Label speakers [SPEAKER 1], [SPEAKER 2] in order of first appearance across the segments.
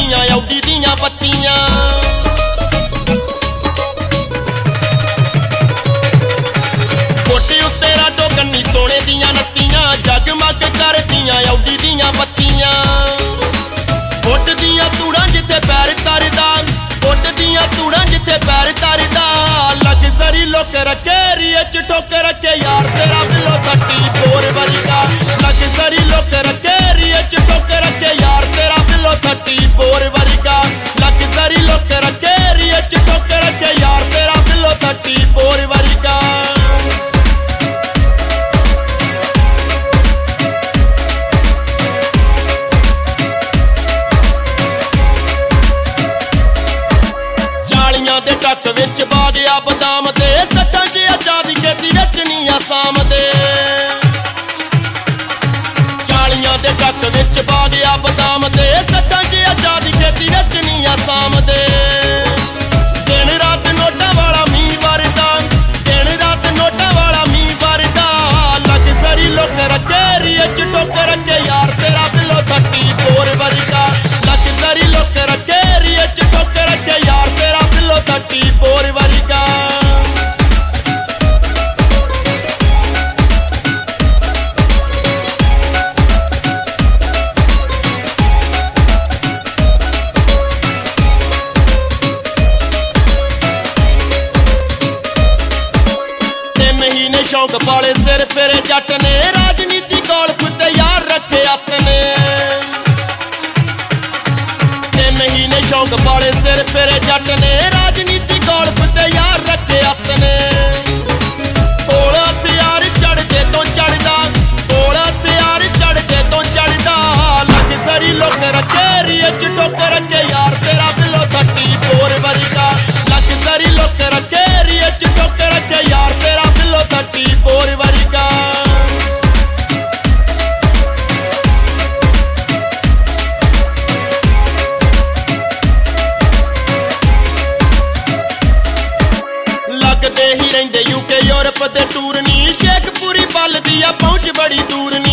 [SPEAKER 1] करदियां औडी दियां बत्तियां। कोटी उत्ते राडो कन्नी सोने दियां नत्तियां, जगमग करदियां औडी दियां बत्तियां। उड्डदियां तूड़ां जिथे पैर तरदा, उड्डदियां तूड़ां जिथे पैर तरदा। लग्जरी लुक रखे रिए च ठोक रखे यार तेरा बिलो 34 वरिगा। लग्जरी लुक रखे रिए च ठोक रखे यार तेरा बिलो 34 वरिगा। लग्जरी लुक रखे रिए च ठोक रखे यार तेरा बिलो 34 वरिगा। दे टक विच बागया बदाम दे, सट्टां च आजादी खेती रचनी आसाम दे। चालियां दे टक विच बागया बदाम दे, सट्टां च आजादी खेती रचनी आसाम दे। दिन रात नोटां वाला मींह वरदा, दिन रात नोटां वाला मींह वरदा। लग्जरी लुक रखे रिए च ठोक रखे यार तेरा बिलो 34 वरिगा। लग्जरी लुक रखे रिए च ठोक रखे यार तेरा बिलो 34 वरिगा। ते महीने शौक पाले सिर फिरे जट ने, राजनीति गोल्फ ते यार रखे अपने। महीने शौक पाले सिर फिरे जट ने, राजनीति गोल्फ ते यार रखे अपने। कोल हथियार चढ़दे तो चढ़दा, कोल हथियार चढ़दे तो चढ़दा। लग्जरी लुक रखे रिए च ठोक रखे यार तेरा बिलो 34 वरिगा। लग्जरी लुक रखे रिए च ठोक रखे यार तेरा बिलो 34 वरिगा। लगदे ही रहिंदे यूके यूरोप दे टूर नी, शेखपुरी बलदी आ पहुंच बड़ी दूर नी।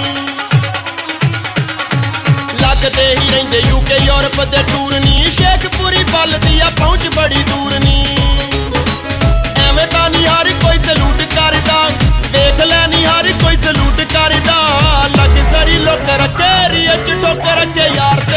[SPEAKER 1] लगदे ही रहिंदे यूके यूरोप दे टूर नी, शेखपुरी बलदी आ पहुंच बड़ी दूर नी। एवें तां नी हर कोई सलूट करदा, देख लै नी हर कोई सलूट करदा। लग्जरी लुक रखे रिए च ठोक रखे यार